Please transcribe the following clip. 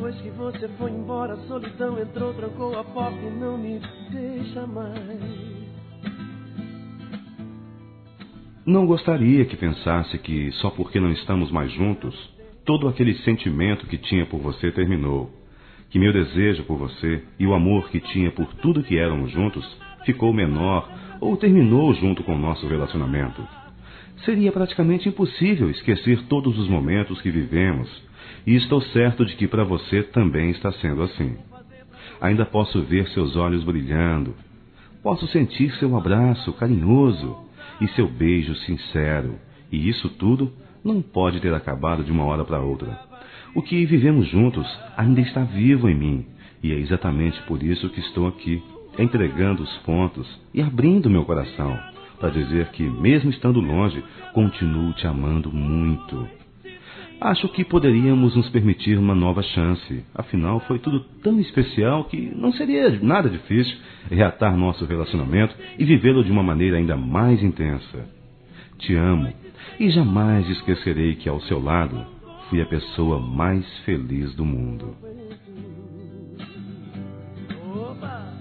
Depois que você foi embora, a solidão entrou, trancou a porta e não me deixa mais. Não gostaria que pensasse que, só porque não estamos mais juntos, todo aquele sentimento que tinha por você terminou. Que meu desejo por você e o amor que tinha por tudo que éramos juntos ficou menor ou terminou junto com o nosso relacionamento. Seria praticamente impossível esquecer todos os momentos que vivemos, e estou certo de que para você também está sendo assim. Ainda posso ver seus olhos brilhando, posso sentir seu abraço carinhoso e seu beijo sincero, e isso tudo não pode ter acabado de uma hora para outra. O que vivemos juntos ainda está vivo em mim, e é exatamente por isso que estou aqui, entregando os pontos e abrindo meu coração, para dizer que, mesmo estando longe, continuo te amando muito. Acho que poderíamos nos permitir uma nova chance. Afinal, foi tudo tão especial que não seria nada difícil reatar nosso relacionamento e vivê-lo de uma maneira ainda mais intensa. Te amo e jamais esquecerei que, ao seu lado, fui a pessoa mais feliz do mundo. Opa!